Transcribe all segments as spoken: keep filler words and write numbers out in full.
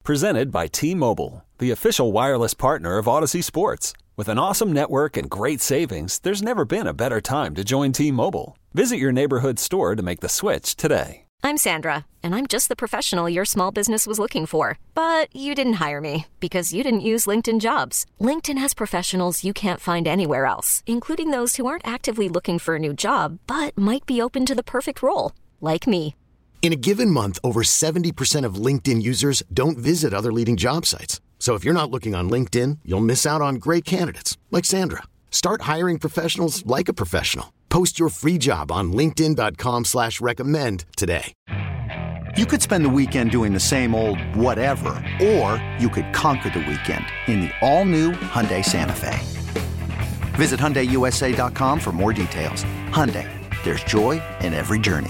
Presented by T-Mobile, the official wireless partner of Odyssey Sports. With an awesome network and great savings, there's never been a better time to join T-Mobile. Visit your neighborhood store to make the switch today. I'm Sandra, and I'm just the professional your small business was looking for. But you didn't hire me because you didn't use LinkedIn Jobs. LinkedIn has professionals you can't find anywhere else, including those who aren't actively looking for a new job, but might be open to the perfect role, like me. In a given month, over seventy percent of LinkedIn users don't visit other leading job sites. So if you're not looking on LinkedIn, you'll miss out on great candidates like Sandra. Start hiring professionals like a professional. Post your free job on linkedin dot com slash recommend today. You could spend the weekend doing the same old whatever, or you could conquer the weekend in the all-new Hyundai Santa Fe. Visit Hyundai U S A dot com for more details. Hyundai, there's joy in every journey.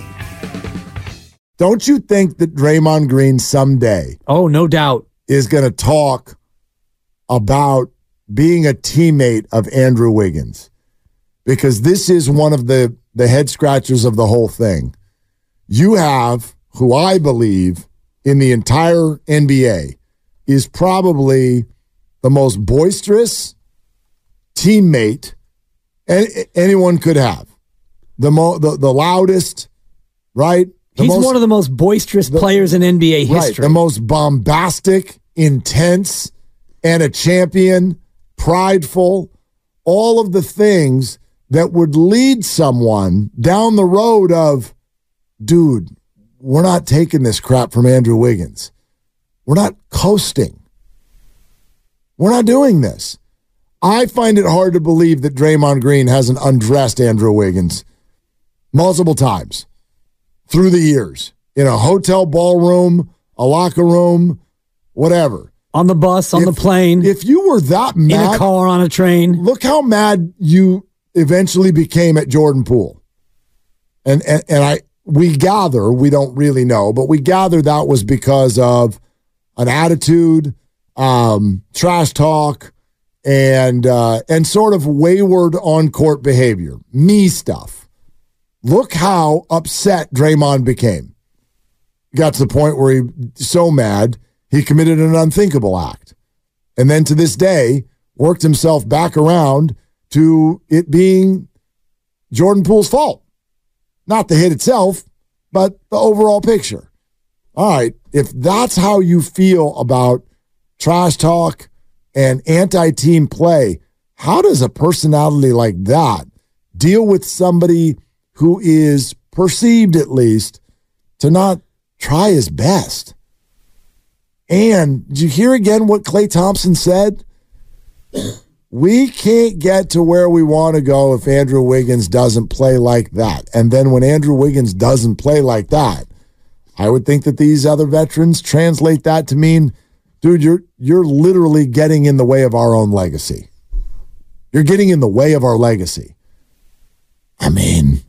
Don't you think that Draymond Green someday, oh, no doubt, is going to talk about being a teammate of Andrew Wiggins? Because this is one of the, the head scratchers of the whole thing. You have, who I believe in the entire N B A is probably the most boisterous teammate anyone could have. The mo- the, the loudest, right? The He's most, one of the most boisterous the, players in N B A history. Right, the most bombastic, intense, and a champion, prideful, all of the things that would lead someone down the road of, dude, we're not taking this crap from Andrew Wiggins. We're not coasting. We're not doing this. I find it hard to believe that Draymond Green hasn't undressed Andrew Wiggins multiple times through the years, in a hotel ballroom, a locker room, whatever. On the bus, on if, the plane. If you were that mad. In a car, on a train. Look how mad you eventually became at Jordan Poole. And, and, and I we gather, we don't really know, but we gather that was because of an attitude, um, trash talk, and uh, and sort of wayward on-court behavior, me stuff. Look how upset Draymond became. Got to the point where he so mad, he committed an unthinkable act. And then to this day, worked himself back around to it being Jordan Poole's fault. Not the hit itself, but the overall picture. All right, if that's how you feel about trash talk and anti-team play, how does a personality like that deal with somebody who is perceived, at least, to not try his best? And did you hear again what Klay Thompson said? We can't get to where we want to go if Andrew Wiggins doesn't play like that. And then when Andrew Wiggins doesn't play like that, I would think that these other veterans translate that to mean, dude, you're you're literally getting in the way of our own legacy. You're getting in the way of our legacy. I mean,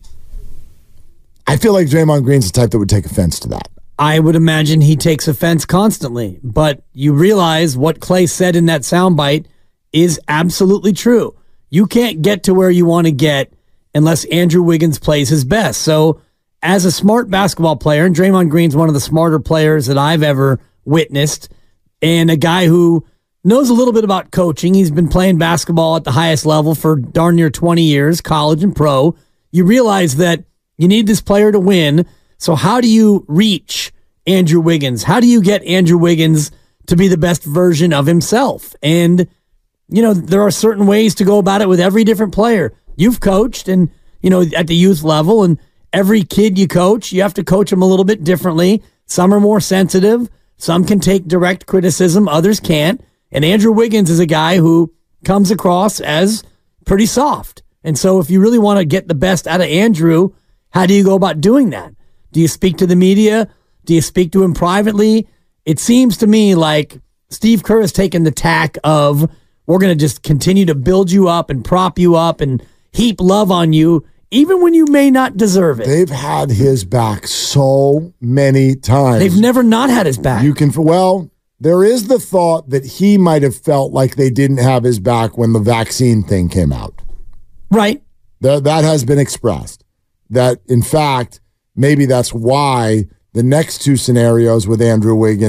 I feel like Draymond Green's the type that would take offense to that. I would imagine he takes offense constantly, but you realize what Klay said in that soundbite is absolutely true. You can't get to where you want to get unless Andrew Wiggins plays his best. So as a smart basketball player, and Draymond Green's one of the smarter players that I've ever witnessed, and a guy who knows a little bit about coaching. He's been playing basketball at the highest level for darn near twenty years, college and pro. You realize that you need this player to win. So how do you reach Andrew Wiggins? How do you get Andrew Wiggins to be the best version of himself? And, you know, there are certain ways to go about it with every different player. You've coached and, you know, at the youth level, and every kid you coach, you have to coach them a little bit differently. Some are more sensitive. Some can take direct criticism. Others can't. And Andrew Wiggins is a guy who comes across as pretty soft. And so if you really want to get the best out of Andrew, how do you go about doing that? Do you speak to the media? Do you speak to him privately? It seems to me like Steve Kerr has taken the tack of, we're going to just continue to build you up and prop you up and heap love on you, even when you may not deserve it. They've had his back so many times. They've never not had his back. You can, well, there is the thought that he might have felt like they didn't have his back when the vaccine thing came out. Right. That, that has been expressed. That, in fact, maybe that's why the next two scenarios with Andrew Wiggins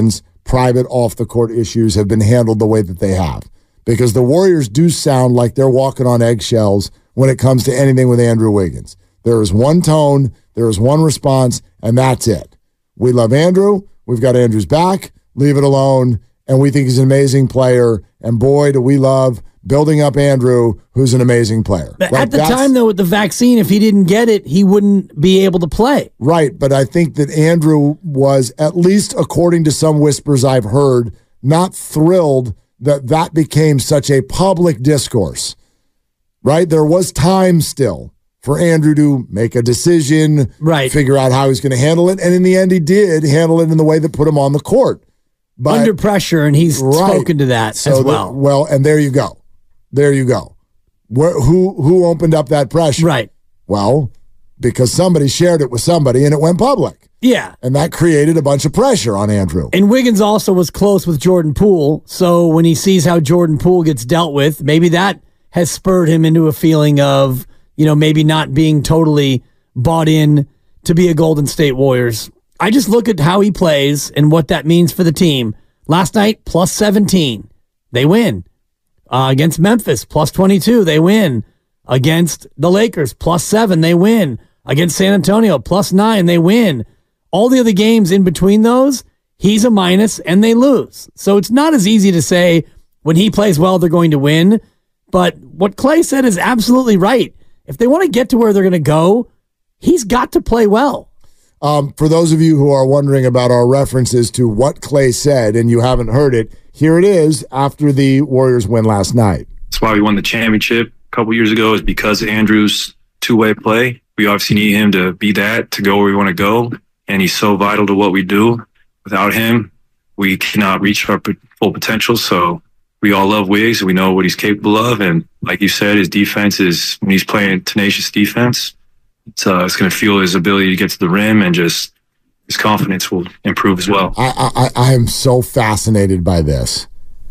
private off-the-court issues have been handled the way that they have. Because the Warriors do sound like they're walking on eggshells when it comes to anything with Andrew Wiggins. There is one tone, there is one response, and that's it. We love Andrew. We've got Andrew's back. Leave it alone. And we think he's an amazing player. And boy, do we love building up Andrew, who's an amazing player. But like at the time, though, with the vaccine, if he didn't get it, he wouldn't be able to play. Right, but I think that Andrew was, at least according to some whispers I've heard, not thrilled that that became such a public discourse. Right? There was time still for Andrew to make a decision, right, figure out how he's going to handle it, and in the end, he did handle it in the way that put him on the court. But, under pressure, and he's right, spoken to that so as well. The, well, and there you go. There you go. Where, who who opened up that pressure? Right. Well, because somebody shared it with somebody and it went public. Yeah. And that created a bunch of pressure on Andrew. And Wiggins also was close with Jordan Poole, so when he sees how Jordan Poole gets dealt with, maybe that has spurred him into a feeling of, you know, maybe not being totally bought in to be a Golden State Warriors. I just look at how he plays and what that means for the team. Last night, plus seventeen. They win. Uh, against Memphis, plus twenty-two. They win. Against the Lakers, plus seven. They win. Against San Antonio, plus nine. They win. All the other games in between those, he's a minus and they lose. So it's not as easy to say when he plays well, they're going to win. But what Clay said is absolutely right. If they want to get to where they're going to go, he's got to play well. Um, for those of you who are wondering about our references to what Clay said and you haven't heard it, here it is after the Warriors win last night. That's why we won the championship a couple years ago, is because of Andrew's two-way play. We obviously need him to be that, to go where we want to go, and he's so vital to what we do. Without him, we cannot reach our full potential, so we all love Wiggs. We know what he's capable of, and like you said, his defense is, when he's playing tenacious defense, it's, uh, it's going to fuel his ability to get to the rim, and just his confidence will improve as well. I, I, I am so fascinated by this.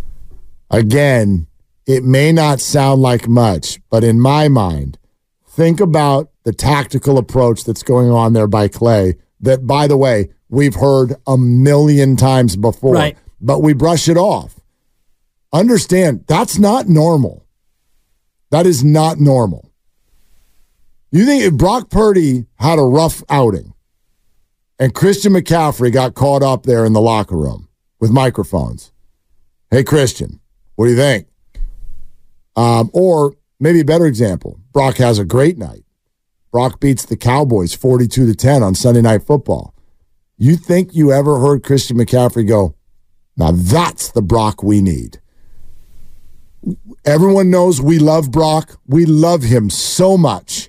Again, it may not sound like much, but in my mind, think about the tactical approach that's going on there by Clay that, by the way, we've heard a million times before, right, but we brush it off. Understand, that's not normal. That is not normal. You think if Brock Purdy had a rough outing and Christian McCaffrey got caught up there in the locker room with microphones, hey, Christian, what do you think? Um, or maybe a better example, Brock has a great night. Brock beats the Cowboys forty-two to ten on Sunday Night Football. You think you ever heard Christian McCaffrey go, now that's the Brock we need? Everyone knows we love Brock. We love him so much.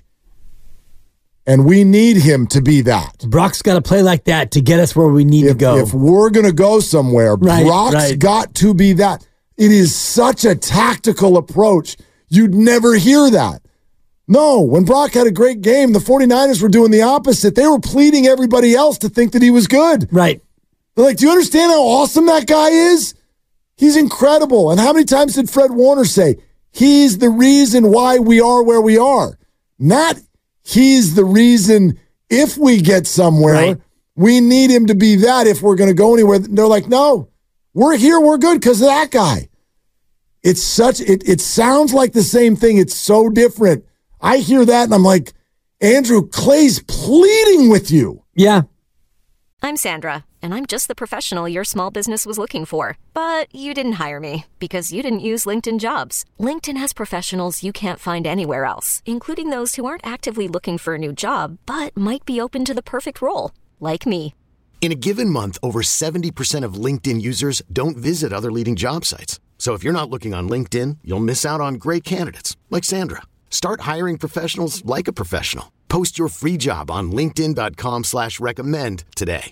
And we need him to be that. Brock's got to play like that to get us where we need if, to go. If we're going to go somewhere, right, Brock's right. got to be that. It is such a tactical approach. You'd never hear that. No, when Brock had a great game, the 49ers were doing the opposite. They were pleading everybody else to think that he was good. Right. They're like, do you understand how awesome that guy is? He's incredible. And how many times did Fred Warner say, he's the reason why we are where we are? Not he's the reason if we get somewhere, right, we need him to be that if we're going to go anywhere. They're like, no, we're here, we're good because of that guy. It's such, it, it sounds like the same thing. It's so different. I hear that and I'm like, Andrew, Clay's pleading with you. Yeah. I'm Sandra, and I'm just the professional your small business was looking for. But you didn't hire me because you didn't use LinkedIn Jobs. LinkedIn has professionals you can't find anywhere else, including those who aren't actively looking for a new job, but might be open to the perfect role, like me. In a given month, over seventy percent of LinkedIn users don't visit other leading job sites. So if you're not looking on LinkedIn, you'll miss out on great candidates like Sandra. Start hiring professionals like a professional. Post your free job on linkedin.com slash recommend today.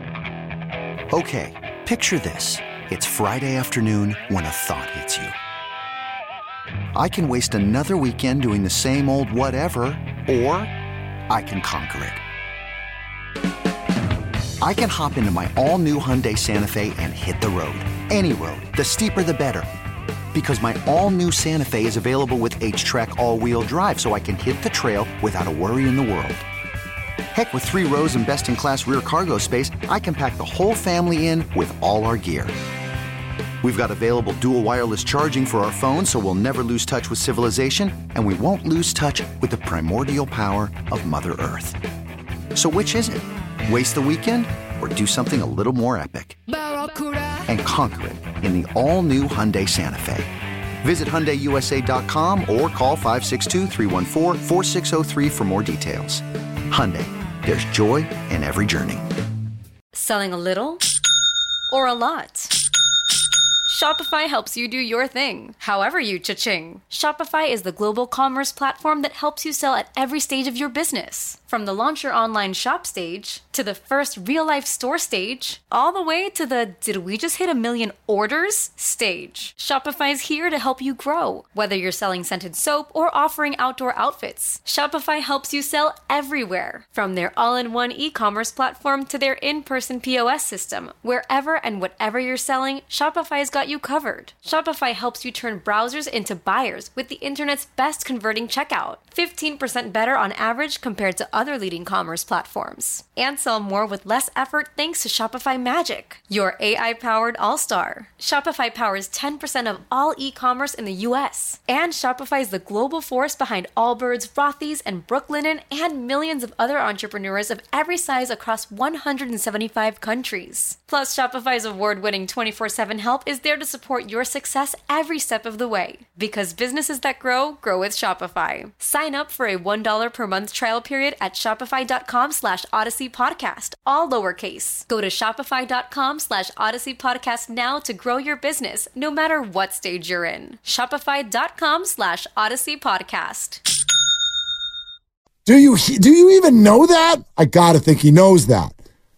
Okay, picture this. It's Friday afternoon when a thought hits you. I can waste another weekend doing the same old whatever, or I can conquer it. I can hop into my all-new Hyundai Santa Fe and hit the road. Any road. The steeper, the better. Because my all-new Santa Fe is available with H-Track all-wheel drive, so I can hit the trail without a worry in the world. Heck, with three rows and best-in-class rear cargo space, I can pack the whole family in with all our gear. We've got available dual wireless charging for our phones, so we'll never lose touch with civilization, and we won't lose touch with the primordial power of Mother Earth. So which is it? Waste the weekend or do something a little more epic? And conquer it in the all-new Hyundai Santa Fe. Visit Hyundai U S A dot com or call five six two, three one four, four six zero three for more details. Hyundai, there's joy in every journey. Selling a little or a lot? Shopify helps you do your thing, however you cha-ching. Shopify is the global commerce platform that helps you sell at every stage of your business. From the launch your online shop stage, to the first real-life store stage, all the way to the did we just hit a million orders stage. Shopify's here to help you grow. Whether you're selling scented soap or offering outdoor outfits, Shopify helps you sell everywhere. From their all-in-one e-commerce platform to their in-person P O S system, wherever and whatever you're selling, Shopify's got you covered. Shopify helps you turn browsers into buyers with the internet's best converting checkout. fifteen percent better on average compared to other leading commerce platforms. And sell more with less effort thanks to Shopify Magic, your A I-powered all-star. Shopify powers ten percent of all e-commerce in the U S. And Shopify is the global force behind Allbirds, Rothy's, and Brooklinen, and millions of other entrepreneurs of every size across one hundred seventy-five countries. Plus, Shopify's award-winning twenty-four seven help is there to support your success every step of the way. Because businesses that grow, grow with Shopify. Sign up for a one dollar per month trial period at shopify.com slash Odyssey Podcast, all lowercase. Go to shopify.com slash Odyssey Podcast now to grow your business, no matter what stage you're in. Shopify.com slash Odyssey Podcast. Do you do you even know that? I gotta think he knows that.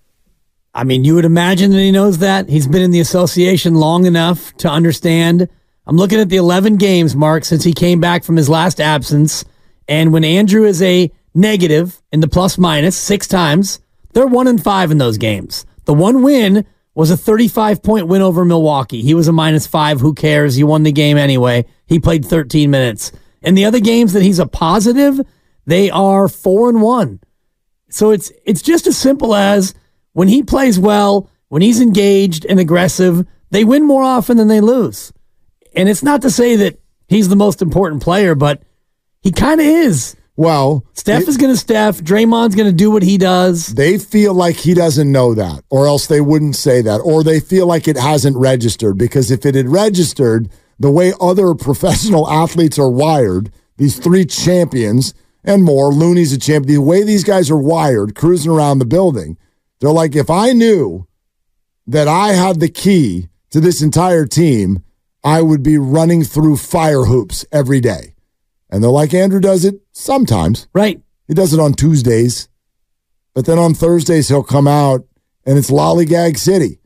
I mean, you would imagine that he knows that. He's been in the association long enough to understand. I'm looking at the eleven games, Mark, since he came back from his last absence. And when Andrew is a negative in the plus minus six times, they're one and five in those games. The one win was a thirty-five point win over Milwaukee. He was a minus five. Who cares? He won the game anyway. He played thirteen minutes. And the other games that he's a positive, they are four and one. So it's it's just as simple as when he plays well, when he's engaged and aggressive, they win more often than they lose. And it's not to say that he's the most important player, but he kind of is. Well, Steph it, is going to Steph. Draymond's going to do what he does. They feel like he doesn't know that, or else they wouldn't say that. Or they feel like it hasn't registered, because if it had registered the way other professional athletes are wired, these three champions and more, Looney's a champion, the way these guys are wired, cruising around the building, they're like, if I knew that I had the key to this entire team, I would be running through fire hoops every day. And they're like, Andrew does it sometimes. Right. He does it on Tuesdays. But then on Thursdays, he'll come out, and it's Lollygag City.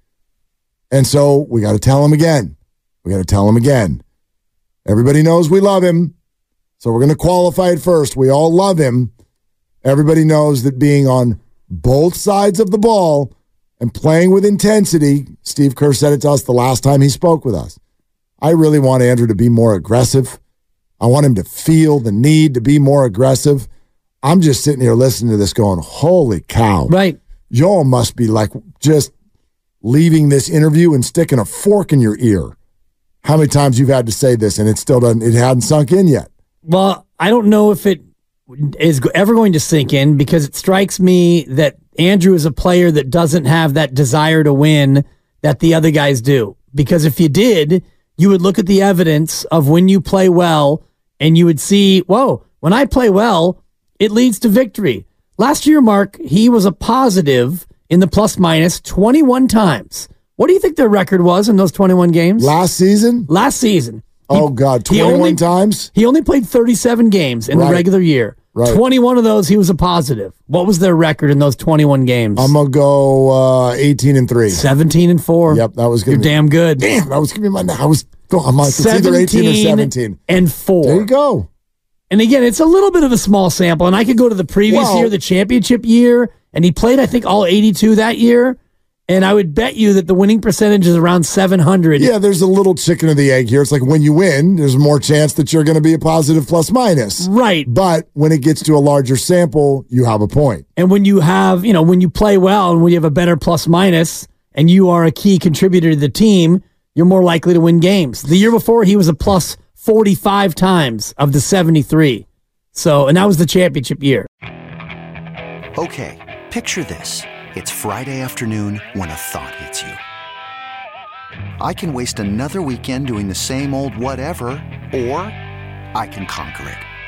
And so we got to tell him again. We got to tell him again. Everybody knows we love him. So we're going to qualify it first. We all love him. Everybody knows that being on both sides of the ball and playing with intensity, Steve Kerr said it to us the last time he spoke with us. I really want Andrew to be more aggressive. I want him to feel the need to be more aggressive. I'm just sitting here listening to this going, holy cow. Right. Y'all must be like just leaving this interview and sticking a fork in your ear. How many times you've had to say this and it still doesn't, it hadn't sunk in yet? Well, I don't know if it is ever going to sink in, because it strikes me that Andrew is a player that doesn't have that desire to win that the other guys do. Because if you did, you would look at the evidence of when you play well and you would see, whoa, when I play well, it leads to victory. Last year, Mark, he was a positive in the plus minus twenty-one times. What do you think their record was in those twenty-one games? Last season? Last season. Oh, he, God, twenty-one only, times? He only played thirty-seven games in right. the regular year. Right. twenty-one of those, he was a positive. What was their record in those twenty-one games? I'm going to go uh, eighteen and three. seventeen and four. Yep, that was good. You're damn good. Damn, that was going to be my, I was, I'm like, it's either eighteen or seventeen. And four. There you go. And again, it's a little bit of a small sample, and I could go to the previous well, year, the championship year, and he played, I think, all eighty-two that year, And I would bet you that the winning percentage is around seven hundred. Yeah, there's a little chicken or the egg here. It's like when you win, there's more chance that you're going to be a positive plus minus. Right. But when it gets to a larger sample, you have a point. And when you have, you know, when you play well and when you have a better plus minus and you are a key contributor to the team, you're more likely to win games. The year before, he was a plus forty-five times of the seventy-three. So, and that was the championship year. Okay, picture this. It's Friday afternoon when a thought hits you. I can waste another weekend doing the same old whatever, or I can conquer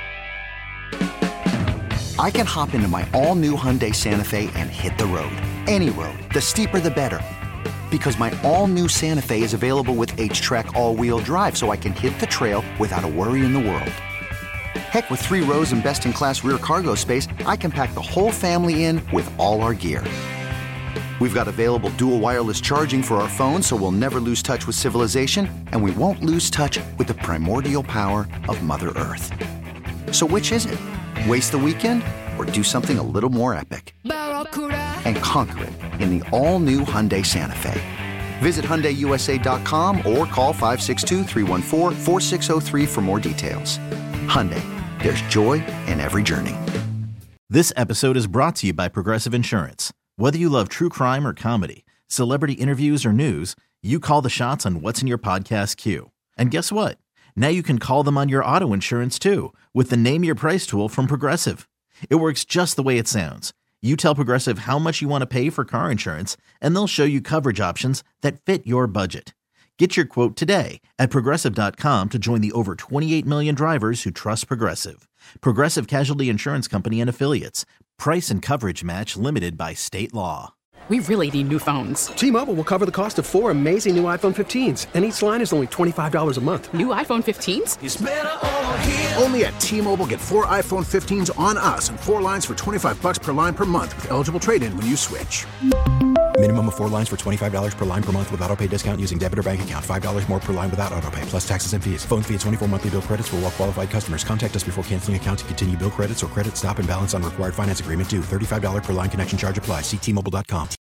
it. I can hop into my all-new Hyundai Santa Fe and hit the road. Any road. The steeper, the better. Because my all-new Santa Fe is available with H-Track all-wheel drive, so I can hit the trail without a worry in the world. Heck, with three rows and best-in-class rear cargo space, I can pack the whole family in with all our gear. We've got available dual wireless charging for our phones, so we'll never lose touch with civilization, and we won't lose touch with the primordial power of Mother Earth. So which is it? Waste the weekend or do something a little more epic? And conquer it in the all-new Hyundai Santa Fe. Visit Hyundai U S A dot com or call five six two, three one four, four six zero three for more details. Hyundai, there's joy in every journey. This episode is brought to you by Progressive Insurance. Whether you love true crime or comedy, celebrity interviews or news, you call the shots on what's in your podcast queue. And guess what? Now you can call them on your auto insurance too with the Name Your Price tool from Progressive. It works just the way it sounds. You tell Progressive how much you want to pay for car insurance, and they'll show you coverage options that fit your budget. Get your quote today at Progressive dot com to join the over twenty-eight million drivers who trust Progressive. Progressive Casualty Insurance Company and Affiliates. Price and coverage match limited by state law. We really need new phones. T-Mobile will cover the cost of four amazing new iPhone fifteens, and each line is only twenty-five dollars a month. New iPhone fifteens? It's better over here. Only at T-Mobile, get four iPhone fifteens on us and four lines for twenty-five bucks per line per month with eligible trade-in when you switch. Minimum of four lines for twenty-five dollars per line per month with autopay discount using debit or bank account. five dollars more per line without autopay, plus taxes and fees. Phone fee at twenty-four monthly bill credits for well-qualified customers. Contact us before canceling account to continue bill credits or credit stop and balance on required finance agreement due. thirty-five dollars per line connection charge applies. See T Mobile dot com.